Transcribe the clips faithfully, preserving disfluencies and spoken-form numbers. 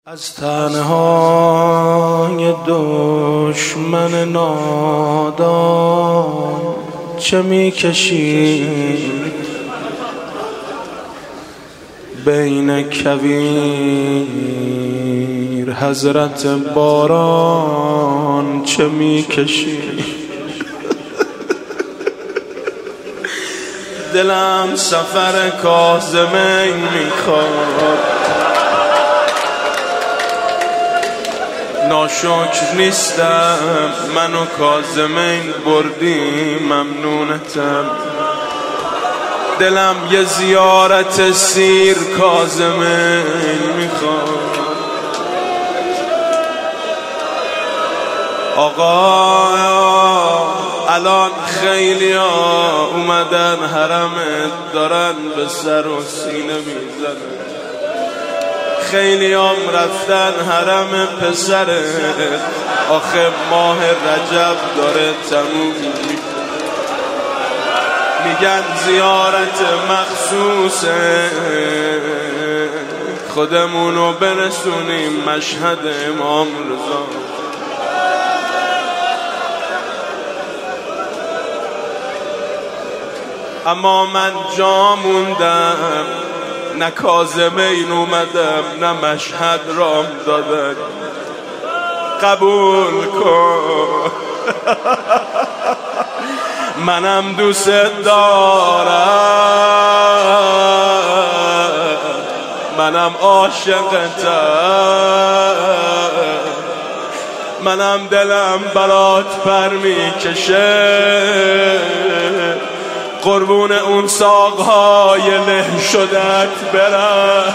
از تنهای دشمن نادان چه میکشید بین کویر حضرت باران چه میکشید دلم سفر کاظمین میخواد ناشکر نیستم منو کاظمین بردی ممنونتم دلم یه زیارت سیر کاظمین میخواد آقا الان خیلی ها اومدن حرمت دارن به سر و سینه میزنن خیلی هم رفتن حرم پسرت آخه ماه رجب داره تموم میگن زیارت مخصوصه خودمونو برسونیم مشهد امام رضا اما من جا موندم نه کاظمین اومدم نه مشهد رام دادن قبول کن منم دوست دارم منم عاشقتم منم دلم برات پر میکشه قربون اون ساقهای له شدت برم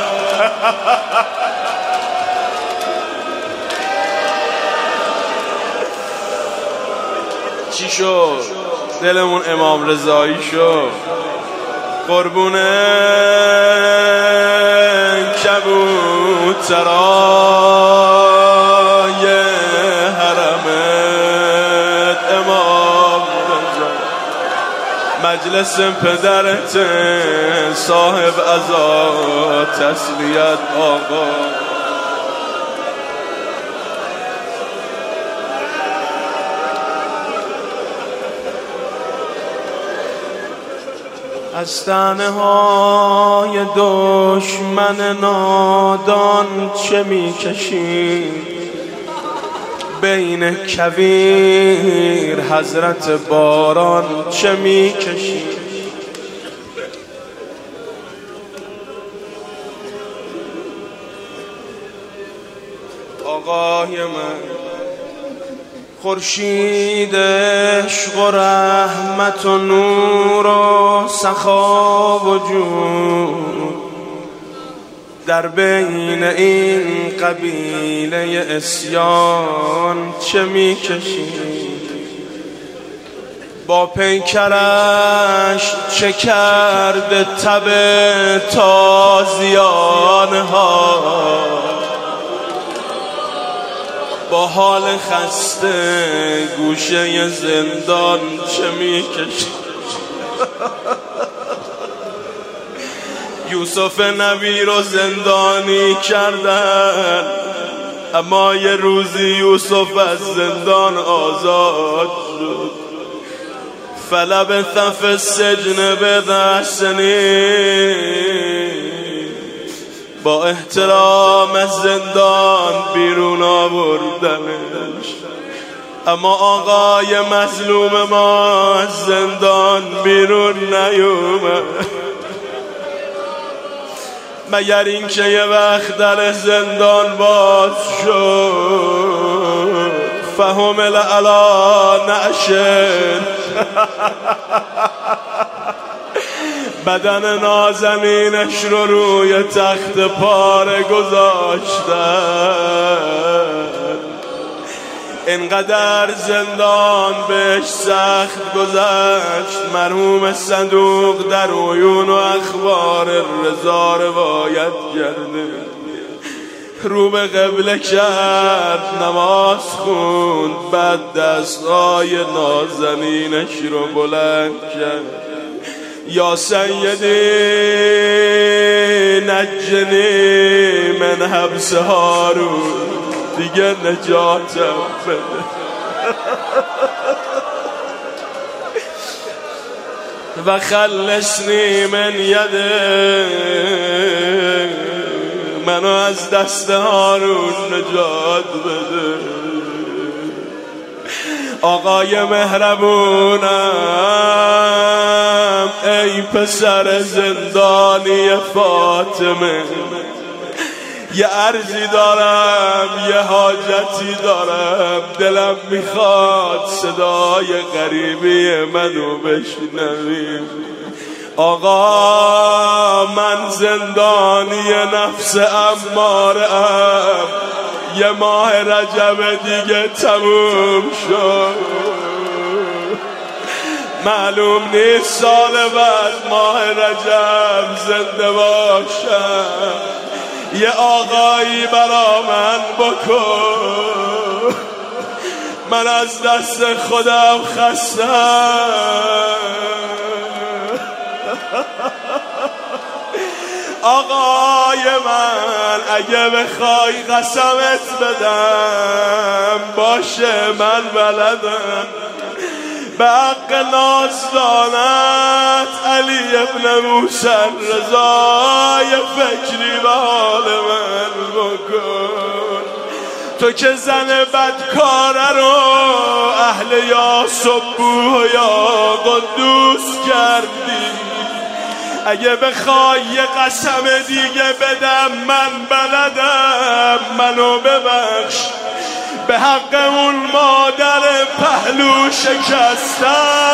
چی شد؟ دلمون امام رضایی شد قربون کبوترای حرمت امام مجلس پدرت صاحب عزا تسلیت آقا از تنهای دشمن نادان چه میکشید بین کویر حضرت باران چه میکشید آقای من خورشید عشق و رحمت و نور و سخا و جود در بین این قبیله اسیان چه میکشید با پیکرش چه کرده تب تازیانها با حال خسته گوشه زندان چه میکشید یوسف نبی رو زندانی کردن اما یه روزی یوسف از زندان آزاد شد فلبث فی السجن بضع سنین با احترام از زندان بیرون آوردنش اما آقای مظلوم ما از زندان بیرون نیومد مگر اینکه یه وقت در زندان باز شد فحمل علی نعشن بدن نازنینش رو روی تخت پاره گذاشتن اینقدر زندان بهش سخت گذشت مرحوم صدوق در عیون و اخبار رضا روایت کرده رو به قبله کرد نماز خوند بعد دستای نازنینش رو بلند کرد یا سیدی نجنی من حبس هارون، دیگه نجاتم بده. و خلصنی من یده، منو از دست هارون نجات بده. آقای مهربونم ای پسر زندانی فاطمه، یه عرضی دارم، یه حاجتی دارم، دلم میخواد صدای غریبی منو بشنوی. آقا من زندانی نفس اماره‌ام، یه ماه رجب دیگه تموم شد، معلوم نیست سال بعد ماه رجب زنده باشم. یه آقایی برا من بکن، من از دست خودم خستم. آقای من اگه بخوای قسمت بدم باشه، من بلدم به حق نازدانت علی ابن موسی رضا یه فکری به حال من بکن. تو که زن بدکاره رو اهل یا سبوح و یا قدوس کردی، اگه بخوای یه قسم دیگه بدم من بلدم، منو ببخش به حق اون مادر پهلو شکستت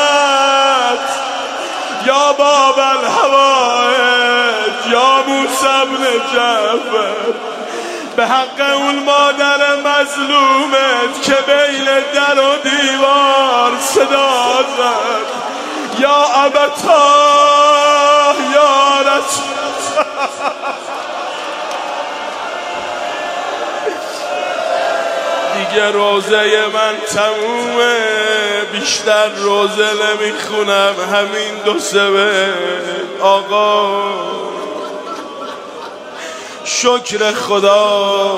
یا باب الحوائج یا موسی بن جعفر، به حق اون مادر مظلومت که بین در و دیوار صدا زد یا ابتا یا رسول. دیگه روزه من تمومه، بیشتر روزه نمیخونم، همین دو سه بیت. آقا شکر خدا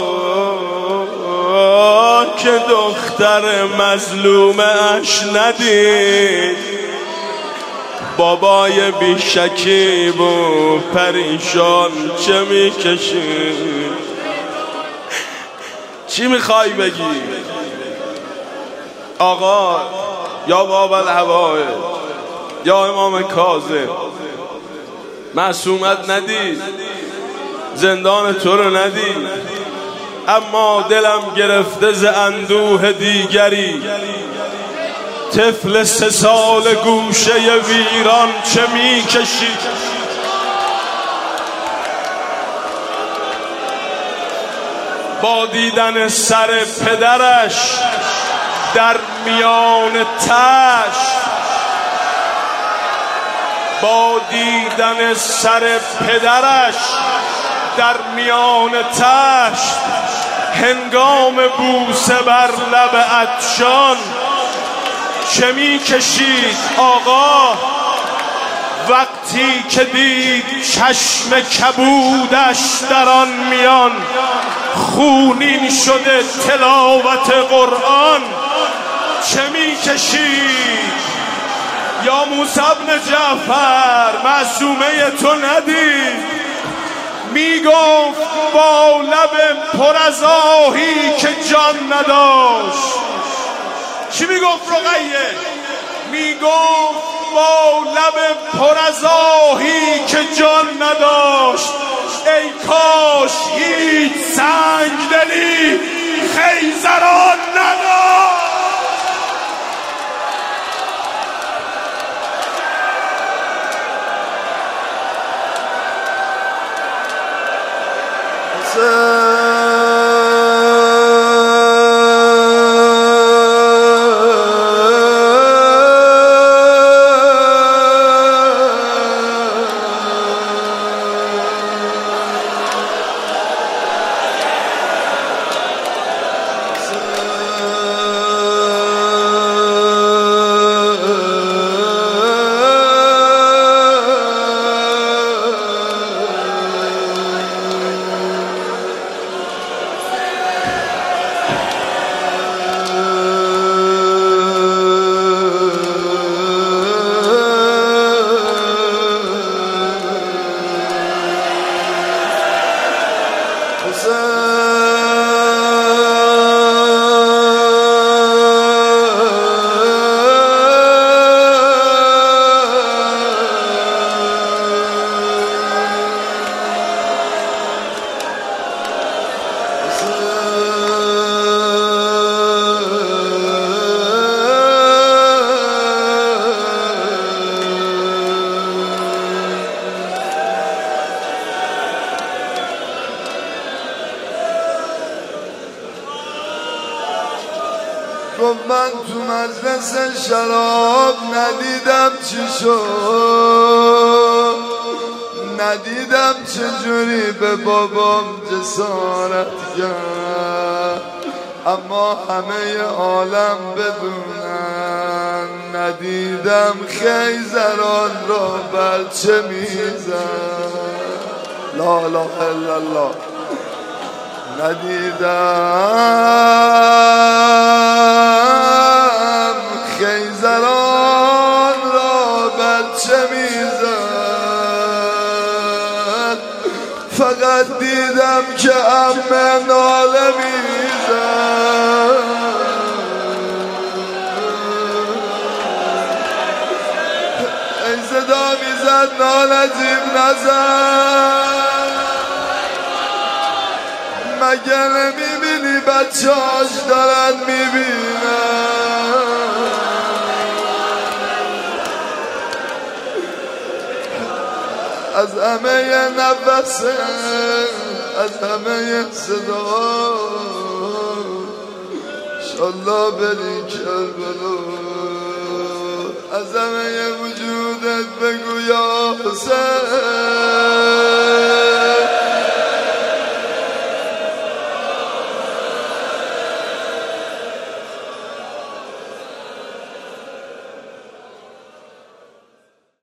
که دختر مظلومه اش ندید، بابای بیشکیب و پریشان چه میکشید. چی میخوای بگی آقا؟ یا باب الحوائج یا امام کاظم، معصومت ندید، زندان تو رو ندید، اما دلم گرفته ز اندوه دیگری. طفل سه سال گوشه ویران چه میکشید؟ با دیدن سر پدرش در میان تشت، با دیدن سر پدرش در میان تشت، هنگام بوسه بر لب عطشان چه میکشید آقا؟ وقتی که دید چشم کبودش در آن میان خونین شده تلاوت قرآن چه میکشید؟ یا موسی بن جعفر معصومه تو ندید؟ میگفت با لب پر از آهی که جان نداشت. چی میگفت رقیه؟ میگفت با لب پر از آهی که جان نداشت، ای کاش هیچ سنگ دلی خیزران نداشت. گفت من تو مجلس شراب ندیدم چی شد، ندیدم چجوری به بابام جسارت کرد، اما همه عالم بدونن ندیدم خیزران را بچه میزن. لا اله الا الله. ندیدم خیزران را بچه میزد، فقط دیدم که عمه ناله میزد. ای صدا میزد ناله جیب نزد، مگه نمیبینی بچه هاش دارن میبینن. از همه نفسه، از همه صدا، انشالله بری کربلا. از همه وجودت بگو یا حسین.